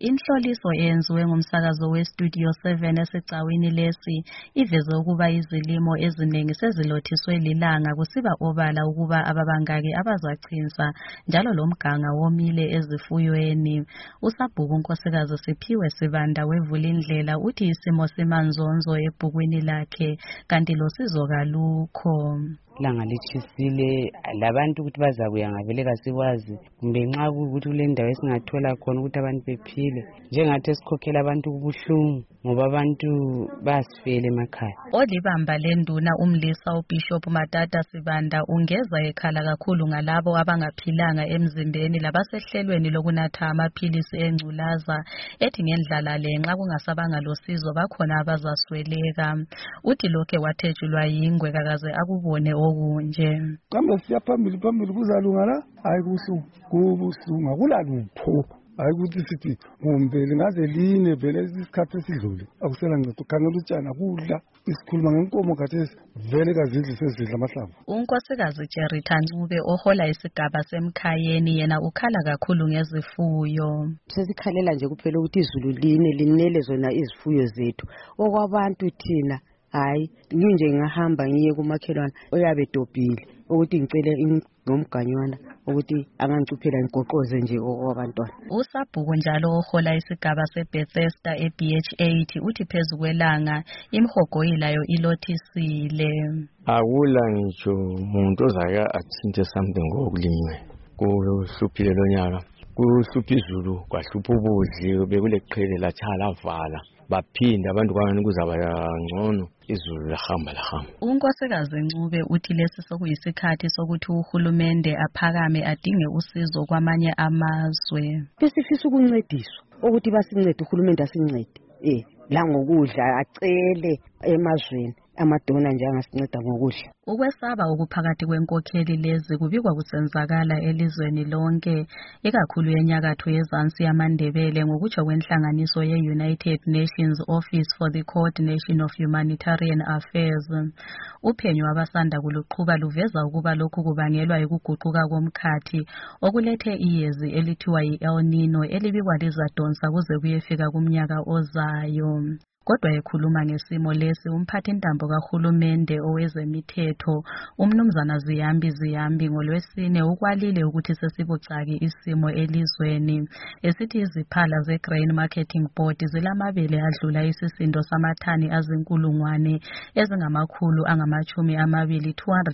Inhloliso eyenziwe ngumsakazo weStudio 7 esegcawini lesi iveze ukuba izilimo eziningi sezilothiswe lilanga kusiba obala ukuba ababangaki abazachinsa njalo lomganga womile ezifuyweni. USabhuku Nkosikazi Siphiwe Sibanda wevula indlela uthi isimo simanzonzo ebhukwini lakhe kanti losizo kalukho. Langa lichisile labantu ukuthi bazakuya ngavele kasikwazi kumbe nxa ukuthi kule ndawo esingathola khona ukuthi abantu bephile njengathi esikhokhela abantu kubuhlungu ngoba abantu basifela emakhaya. Olibamba lenduna umlisa uBishop Matata Sibanda ungeza ekhala kakhulu ngalabo abangaphilanga emzimbeni labasehlelweni lokunatha amaphilisi engculaza ethi ngendlala lenxa kungasabanga losizo bakhona abazasweleka. Uthi lokhe wathejulwa yingwe kakaze akubone okunje. Kambe siya phambili kuzalunga la hayi kubuhlungu akulalutho. Hayi ukuthi sithi ngombele ngaze line vele isikhathi esidlule akusela ngicethu khangela utshana kudla isikhuluma ngenkomo khathesi vele kazidli sezidla amahlamvu. Unkosikazi Jerita Ncube ohola isigaba semkhayeni yena ukhala kakhulu ngezifuyo. Sesikhalela nje kuphela ukuthi izulu linele zona izifuyo zethu okwabantu thina hayi nginje ngahamba ngiye kumakhelwana oyabe edobhile ukuthi ngicele ngomganywana ukuthi angangicuphela ngigoqoze nje okwabantwana. USabhuku njalo ohola isigaba seBethesda eBH8 uthi phezu kwelanga imhogoyilayo ilothisile. Akula ngitsho umuntu ozake athinte something ngokulinywe kuhluphile lonyaka kuhlupha izulu kwahlupha ubudli bekuleqhele lathala vala baphinda abantu kwangani kuzaba ngcono izulu lahamba. Unkosikazi Ncube uthi lesi sokuyisikhathi sokuthi uhulumende aphakame adinge usizo kwamanye amazwe. Besifisa ukuncediswa ukuthi basincede uhulumende asincede la ngokudla acele emazweni amadona nje angasinceda ngokudla. Ukwesaba okuphakathi kwenkokheli lezi kubikwa kusenzakala elizweni lonke ikakhulu enyakatho yezansi yamandebele ngokutsho kwenhlanganiso ye-United Nations Office for the Coordination of Humanitarian Affairs. Uphenyo abasanda kuluqhuba luveza ukuba lokhu kubangelwa yikuguquka komkhathi okulethe iyezi elithiwa yi-El Nino elibikwa lizadonsa kuze kuyefika kumnyaka ozayo. Kodwa ekhuluma ngesimo lesi umphathintambo kahulumende owezemithetho umnumzana Ziyambi ngolwesine ukwalile ukuthi sesibucaki isimo elizweni esithi iziphala zeGrain Marketing Board zilamabele adlula isisindo samathani azinkulungwane ezingamakhulu angamachumi amabili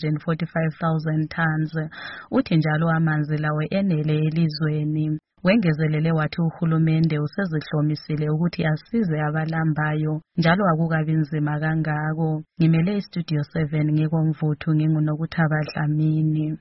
245,000 tons. Uthi njalo amanzi lawo enele elizweni. Wengezelele wathi uhulumende usezihlomisile ukuthi asize abalambayo njalo akukabi nzima kangako. Ngimele iStudio 7 ngikoMvuthu nginguNokuthaba Dlamini.